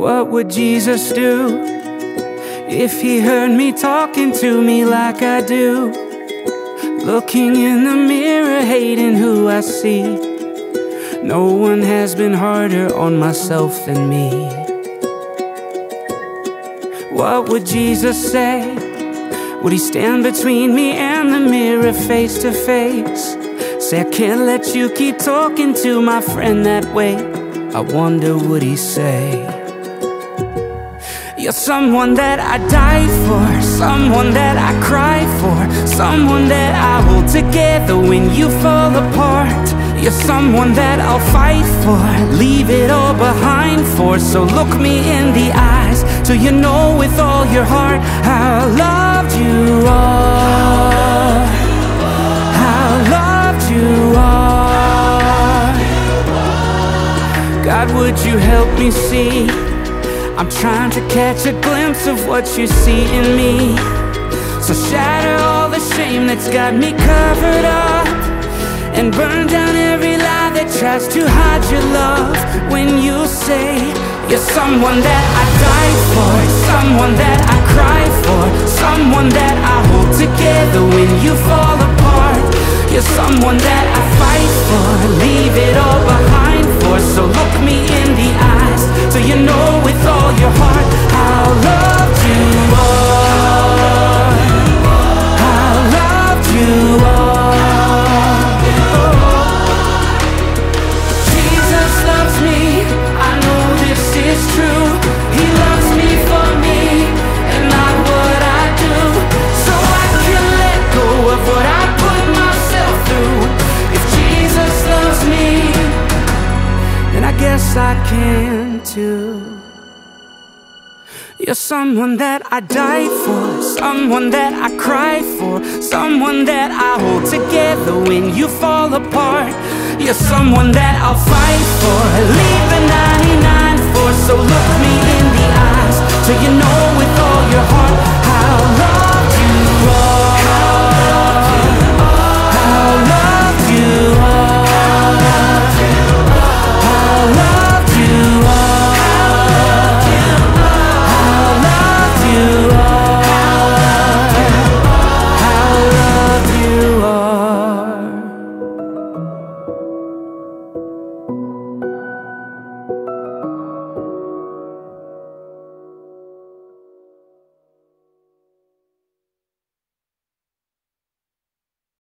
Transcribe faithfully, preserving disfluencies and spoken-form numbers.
What would Jesus do if he heard me talking to me like I do? Looking in the mirror, hating who I see. No one has been harder on myself than me. What would Jesus say? Would he stand between me and the mirror face to face? Say, I can't let you keep talking to my friend that way. I wonder would he say, you're someone that I died for, someone that I cried for, someone that I hold together when you fall apart. You're someone that I'll fight for, leave it all behind for. So look me in the eyes till you know with all your heart how loved you are, how loved you are. God, would you help me see? I'm trying to catch a glimpse of what you see in me. So shatter all the shame that's got me covered up, and burn down every lie that tries to hide your love. When you say you're someone that I died for, someone that I cried for, someone that I hold together when you fall apart. You're someone that I fight for, leave it all behind for. So look me in the eyes so you know with all your heart how loved you are, how loved you are. Jesus loves me, I know this is true. He loves me for me and not what I do. So I can let go of what I put myself through. If Jesus loves me, then I guess I can too. You're someone that I died for, someone that I cried for, someone that I hold together when you fall apart. You're someone that I'll fight for, leave the ninety-nine for. So look me in the eyes so you know with all your heart how love